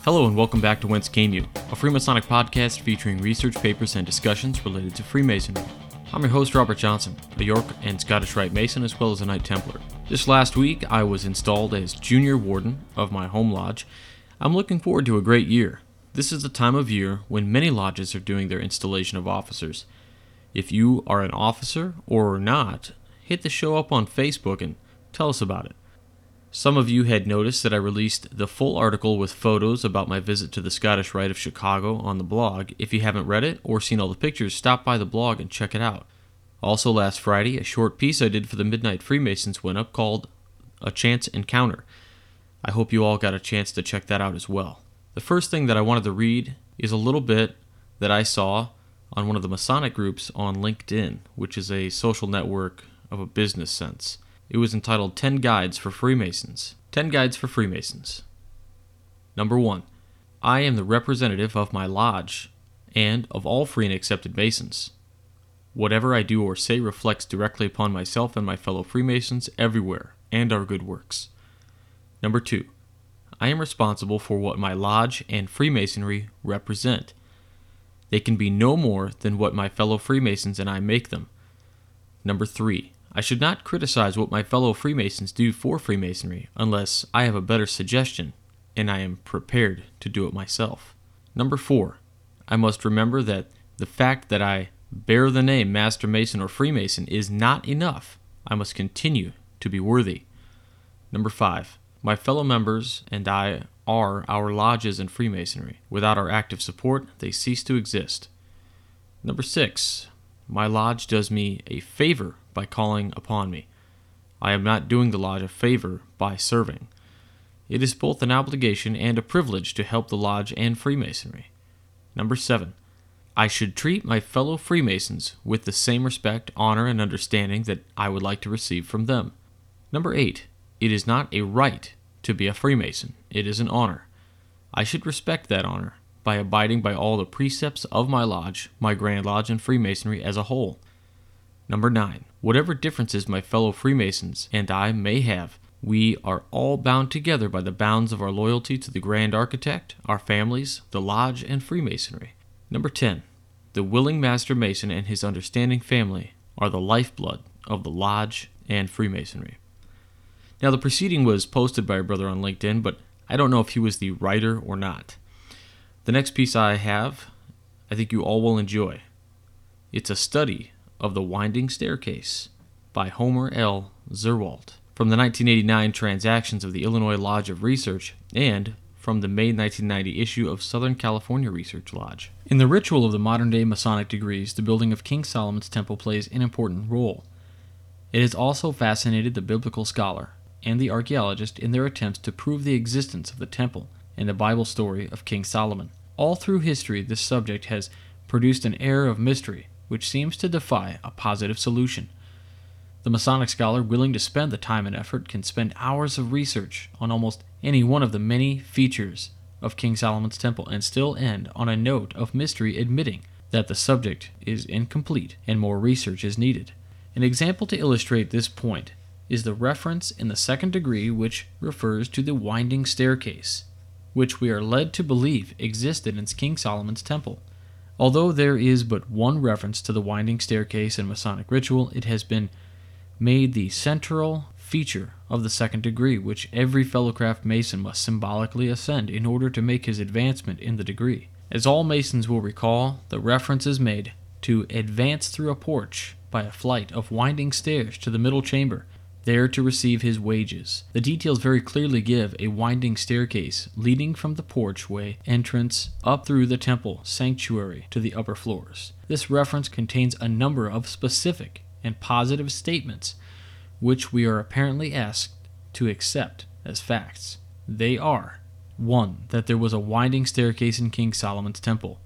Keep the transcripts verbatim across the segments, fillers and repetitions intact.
Hello and welcome back to Whence Came You, a Freemasonic podcast featuring research papers and discussions related to Freemasonry. I'm your host, Robert Johnson, a York and Scottish Rite Mason as well as a Knight Templar. This last week, I was installed as Junior Warden of my home lodge. I'm looking forward to a great year. This is the time of year when many lodges are doing their installation of officers. If you are an officer or not, hit the show up on Facebook and tell us about it. Some of you had noticed that I released the full article with photos about my visit to the Scottish Rite of Chicago on the blog. If you haven't read it or seen all the pictures, stop by the blog and check it out. Also last Friday, a short piece I did for the Midnight Freemasons went up called A Chance Encounter. I hope you all got a chance to check that out as well. The first thing that I wanted to read is a little bit that I saw on one of the Masonic groups on LinkedIn, which is a social network of a business sense. It was entitled ten Guides for Freemasons. ten Guides for Freemasons. Number one. I am the representative of my lodge and of all free and accepted Masons. Whatever I do or say reflects directly upon myself and my fellow Freemasons everywhere and our good works. Number two. I am responsible for what my lodge and Freemasonry represent. They can be no more than what my fellow Freemasons and I make them. Number three. I should not criticize what my fellow Freemasons do for Freemasonry unless I have a better suggestion and I am prepared to do it myself. Number four, I must remember that the fact that I bear the name Master Mason or Freemason is not enough. I must continue to be worthy. Number five, my fellow members and I are our lodges in Freemasonry. Without our active support, they cease to exist. Number six, my lodge does me a favor by calling upon me. I am not doing the lodge a favor by serving. It is both an obligation and a privilege to help the lodge and Freemasonry. Number seven, I should treat my fellow Freemasons with the same respect, honor, and understanding that I would like to receive from them. Number eight, it is not a right to be a Freemason. It is an honor. I should respect that honor by abiding by all the precepts of my lodge, my Grand Lodge, and Freemasonry as a whole. Number nine, whatever differences my fellow Freemasons and I may have, we are all bound together by the bounds of our loyalty to the Grand Architect, our families, the Lodge, and Freemasonry. Number ten, the willing Master Mason and his understanding family are the lifeblood of the Lodge and Freemasonry. Now, the preceding was posted by a brother on LinkedIn, but I don't know if he was the writer or not. The next piece I have, I think you all will enjoy. It's a study of The Winding Staircase by Homer L. Zerwalt from the nineteen eighty-nine Transactions of the Illinois Lodge of Research and from the May nineteen ninety issue of Southern California Research Lodge. In the ritual of the modern-day Masonic degrees, the building of King Solomon's Temple plays an important role. It has also fascinated the biblical scholar and the archaeologist in their attempts to prove the existence of the temple and the Bible story of King Solomon. All through history, this subject has produced an air of mystery which seems to defy a positive solution. The Masonic scholar willing to spend the time and effort can spend hours of research on almost any one of the many features of King Solomon's Temple and still end on a note of mystery, admitting that the subject is incomplete and more research is needed. An example to illustrate this point is the reference in the second degree which refers to the winding staircase, which we are led to believe existed in King Solomon's Temple. Although there is but one reference to the winding staircase in Masonic ritual, it has been made the central feature of the second degree, which every fellowcraft Mason must symbolically ascend in order to make his advancement in the degree. As all Masons will recall, the reference is made to advance through a porch by a flight of winding stairs to the middle chamber, there to receive his wages. The details very clearly give a winding staircase leading from the porchway entrance up through the temple sanctuary to the upper floors. This reference contains a number of specific and positive statements which we are apparently asked to accept as facts. They are: one. That there was a winding staircase in King Solomon's Temple.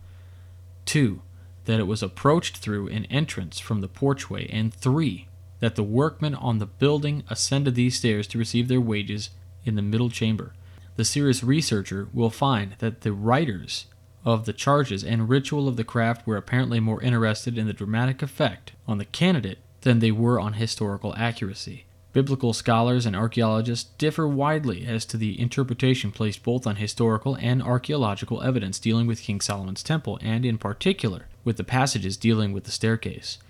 two. That it was approached through an entrance from the porchway. And three. That the workmen on the building ascended these stairs to receive their wages in the middle chamber. The serious researcher will find that the writers of the charges and ritual of the craft were apparently more interested in the dramatic effect on the candidate than they were on historical accuracy. Biblical scholars and archaeologists differ widely as to the interpretation placed both on historical and archaeological evidence dealing with King Solomon's temple, and in particular with the passages dealing with the staircase.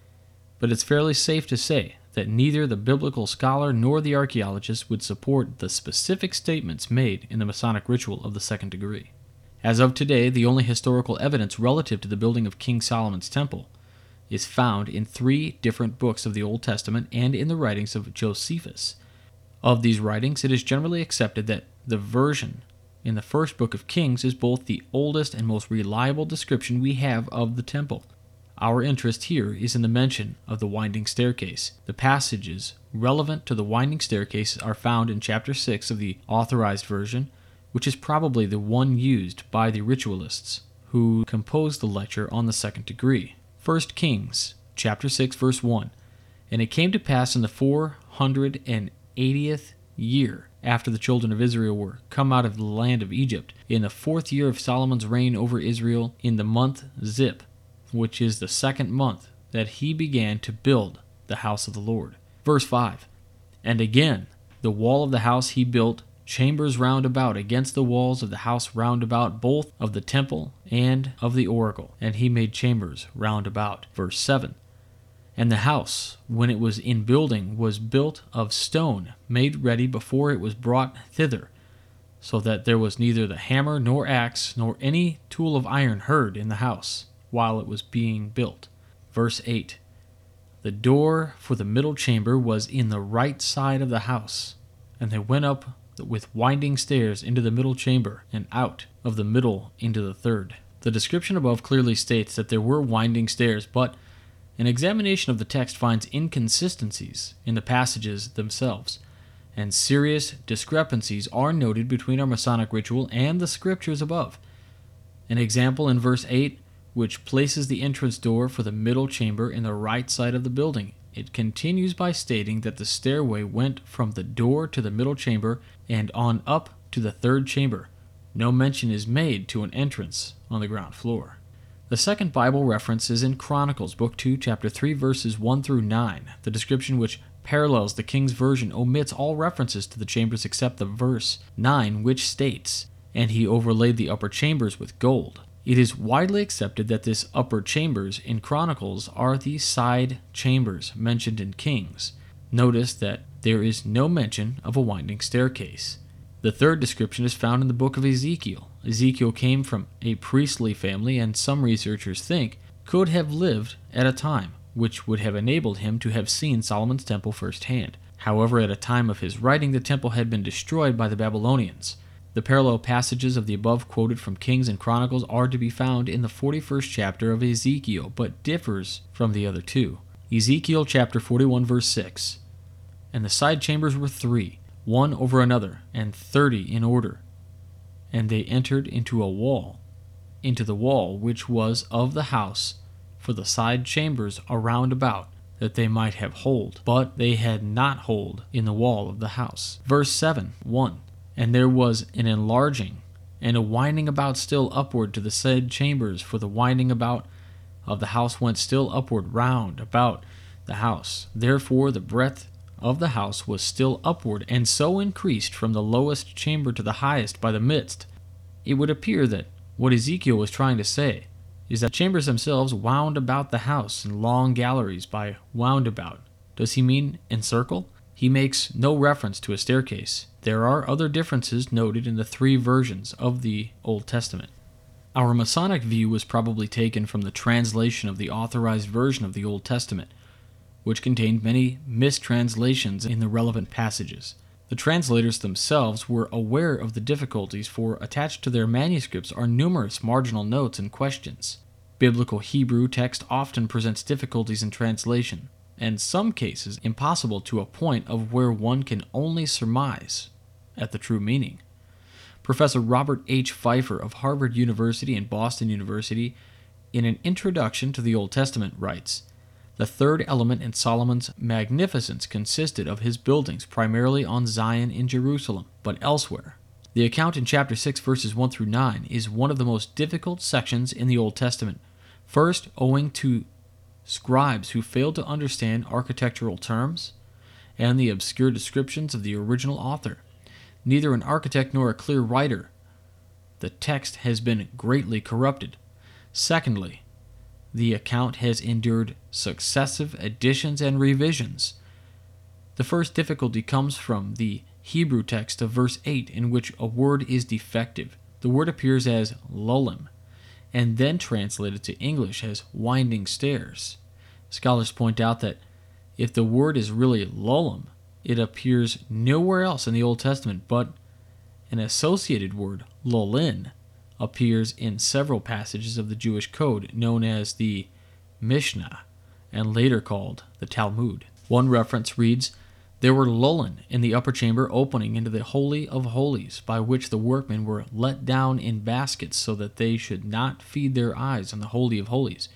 But it's fairly safe to say that neither the biblical scholar nor the archaeologist would support the specific statements made in the Masonic ritual of the second degree. As of today, the only historical evidence relative to the building of King Solomon's temple is found in three different books of the Old Testament and in the writings of Josephus. Of these writings, it is generally accepted that the version in the first book of Kings is both the oldest and most reliable description we have of the temple. Our interest here is in the mention of the winding staircase. The passages relevant to the winding staircase are found in chapter six of the Authorized Version, which is probably the one used by the ritualists who composed the lecture on the second degree. First Kings, chapter six, verse one. And it came to pass in the four hundred eightieth year after the children of Israel were come out of the land of Egypt, in the fourth year of Solomon's reign over Israel, in the month Zip, which is the second month, that he began to build the house of the Lord. Verse five. And again, the wall of the house he built chambers round about against the walls of the house round about, both of the temple and of the oracle, and he made chambers round about. Verse seven. And the house, when it was in building, was built of stone, made ready before it was brought thither, so that there was neither the hammer nor axe nor any tool of iron heard in the house while it was being built. Verse eight. The door for the middle chamber was in the right side of the house, and they went up with winding stairs into the middle chamber, and out of the middle into the third. The description above clearly states that there were winding stairs, but an examination of the text finds inconsistencies in the passages themselves, and serious discrepancies are noted between our Masonic ritual and the scriptures above. An example in verse eight, which places the entrance door for the middle chamber in the right side of the building. It continues by stating that the stairway went from the door to the middle chamber and on up to the third chamber. No mention is made to an entrance on the ground floor. The second Bible reference is in Chronicles, Book two, Chapter three, verses one through nine. The description which parallels the King's Version omits all references to the chambers except the verse nine, which states, "And he overlaid the upper chambers with gold." It is widely accepted that this upper chambers in Chronicles are the side chambers mentioned in Kings. Notice that there is no mention of a winding staircase. The third description is found in the book of Ezekiel. Ezekiel came from a priestly family, and some researchers think could have lived at a time which would have enabled him to have seen Solomon's temple firsthand. However, at a time of his writing, the temple had been destroyed by the Babylonians. The parallel passages of the above quoted from Kings and Chronicles are to be found in the forty-first chapter of Ezekiel, but differs from the other two. Ezekiel chapter forty-one, verse six. And the side chambers were three, one over another, and thirty in order. And they entered into a wall, into the wall which was of the house, for the side chambers around about, that they might have hold, but they had not hold in the wall of the house. Verse seven, one. And there was an enlarging and a winding about still upward to the said chambers, for the winding about of the house went still upward round about the house. Therefore the breadth of the house was still upward, and so increased from the lowest chamber to the highest by the midst. It would appear that what Ezekiel was trying to say is that chambers themselves wound about the house in long galleries. By wound about, does he mean encircle? He makes no reference to a staircase. There are other differences noted in the three versions of the Old Testament. Our Masonic view was probably taken from the translation of the Authorized Version of the Old Testament, which contained many mistranslations in the relevant passages. The translators themselves were aware of the difficulties, for attached to their manuscripts are numerous marginal notes and questions. Biblical Hebrew text often presents difficulties in translation, and some cases impossible to a point of where one can only surmise at the true meaning. Professor Robert H. Pfeiffer of Harvard University and Boston University, in an introduction to the Old Testament, writes, "The third element in Solomon's magnificence consisted of his buildings primarily on Zion in Jerusalem, but elsewhere. The account in chapter six, verses one through nine, is one of the most difficult sections in the Old Testament, first owing to scribes who failed to understand architectural terms, and the obscure descriptions of the original author. Neither an architect nor a clear writer. The text has been greatly corrupted. Secondly, the account has endured successive additions and revisions. The first difficulty comes from the Hebrew text of verse eight, in which a word is defective. The word appears as lulim, and then translated to English as winding stairs. Scholars point out that if the word is really lulim, it appears nowhere else in the Old Testament, but an associated word, lulin, appears in several passages of the Jewish code known as the Mishnah, and later called the Talmud. One reference reads, "There were lulin in the upper chamber opening into the Holy of Holies, by which the workmen were let down in baskets so that they should not feed their eyes on the Holy of Holies."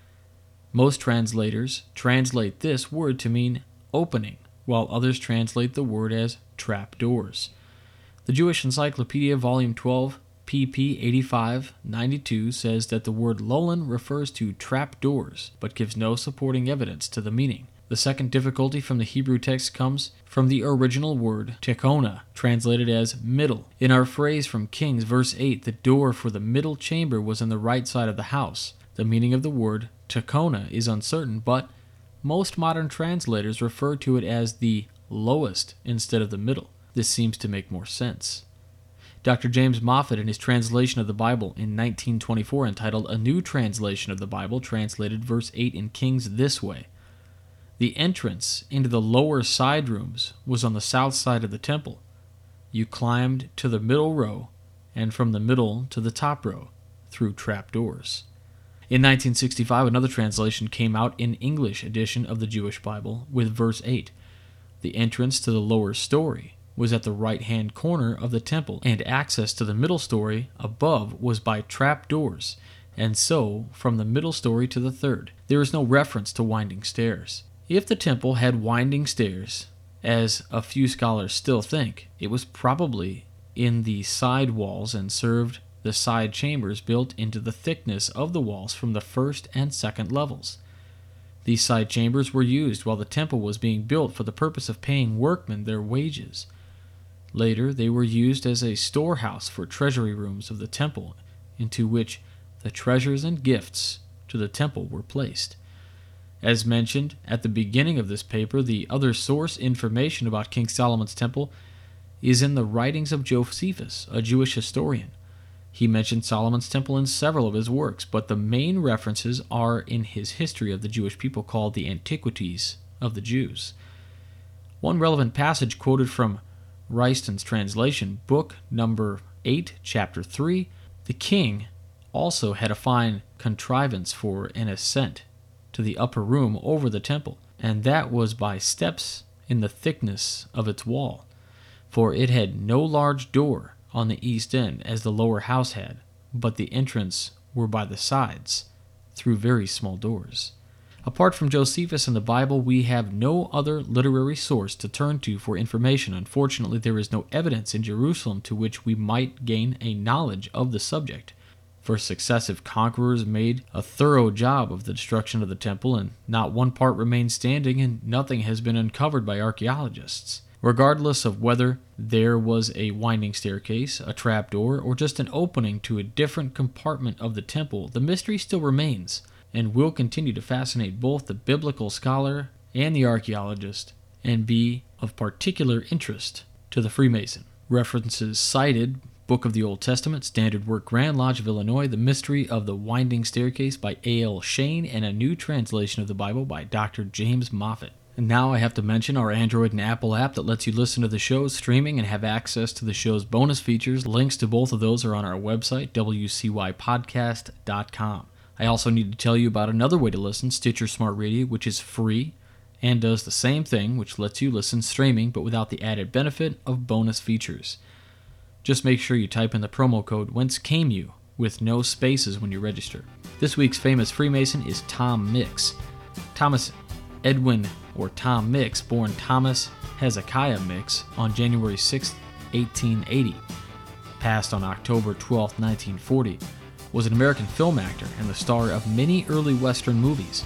Most translators translate this word to mean opening, while others translate the word as trapdoors. The Jewish Encyclopedia, Volume twelve, P P eighty-five ninety-two, says that the word lulin refers to trapdoors, but gives no supporting evidence to the meaning. The second difficulty from the Hebrew text comes from the original word tekona, translated as middle. In our phrase from Kings, verse eight, the door for the middle chamber was on the right side of the house. The meaning of the word tekona is uncertain, but most modern translators refer to it as the lowest instead of the middle. This seems to make more sense. Doctor James Moffat, in his translation of the Bible in nineteen twenty-four, entitled A New Translation of the Bible, translated verse eight in Kings this way: "The entrance into the lower side rooms was on the south side of the temple. You climbed to the middle row, and from the middle to the top row, through trapdoors." In nineteen sixty-five, another translation came out in English edition of the Jewish Bible with verse eight. "The entrance to the lower story was at the right-hand corner of the temple, and access to the middle story above was by trapdoors, and so from the middle story to the third." There is no reference to winding stairs. If the temple had winding stairs, as a few scholars still think, it was probably in the side walls and served the side chambers built into the thickness of the walls from the first and second levels. These side chambers were used while the temple was being built for the purpose of paying workmen their wages. Later, they were used as a storehouse for treasury rooms of the temple, into which the treasures and gifts to the temple were placed. As mentioned at the beginning of this paper, the other source information about King Solomon's temple is in the writings of Josephus, a Jewish historian. He mentioned Solomon's temple in several of his works, but the main references are in his history of the Jewish people called the Antiquities of the Jews. One relevant passage quoted from Royston's translation, book number eight, chapter three, "The king also had a fine contrivance for an ascent to the upper room over the temple, and that was by steps in the thickness of its wall, for it had no large door on the east end as the lower house had, but the entrance were by the sides, through very small doors." Apart from Josephus and the Bible, we have no other literary source to turn to for information. Unfortunately, there is no evidence in Jerusalem to which we might gain a knowledge of the subject, for successive conquerors made a thorough job of the destruction of the temple, and not one part remains standing, and nothing has been uncovered by archaeologists. Regardless of whether there was a winding staircase, a trapdoor, or just an opening to a different compartment of the temple, the mystery still remains, and will continue to fascinate both the biblical scholar and the archaeologist, and be of particular interest to the Freemason. References cited: Book of the Old Testament, Standard Work, Grand Lodge of Illinois, The Mystery of the Winding Staircase by A L Shane, and a new translation of the Bible by Doctor James Moffat. And now I have to mention our Android and Apple app that lets you listen to the shows streaming and have access to the show's bonus features. Links to both of those are on our website, w c y podcast dot com. I also need to tell you about another way to listen, Stitcher Smart Radio, which is free and does the same thing, which lets you listen streaming but without the added benefit of bonus features. Just make sure you type in the promo code Whence Came You with no spaces when you register. This week's famous Freemason is Tom Mix. Thomas Edwin, or Tom Mix, born Thomas Hezekiah Mix on January sixth, eighteen eighty, passed on October twelfth, nineteen forty, was an American film actor and the star of many early Western movies.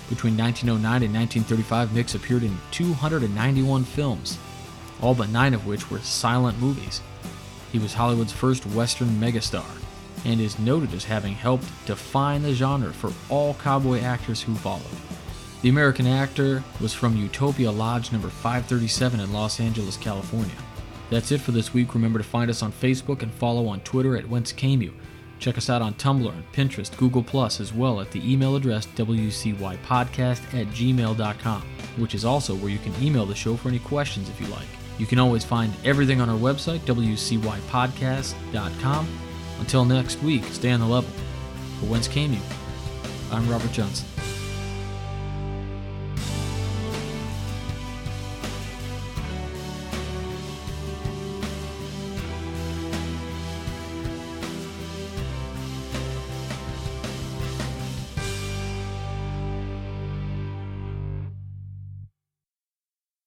Between nineteen oh nine and nineteen thirty-five, Mix appeared in two hundred ninety-one films, all but nine of which were silent movies. He was Hollywood's first Western megastar, and is noted as having helped define the genre for all cowboy actors who followed. The American actor was from Utopia Lodge number five thirty-seven in Los Angeles, California. That's it for this week. Remember to find us on Facebook and follow on Twitter at Whence Came You. Check us out on Tumblr and Pinterest, Google Plus, as well at the email address w c y podcast at gmail dot com, which is also where you can email the show for any questions if you like. You can always find everything on our website, w c y podcast dot com. Until next week, stay on the level. For Whence Came You, I'm Robert Johnson.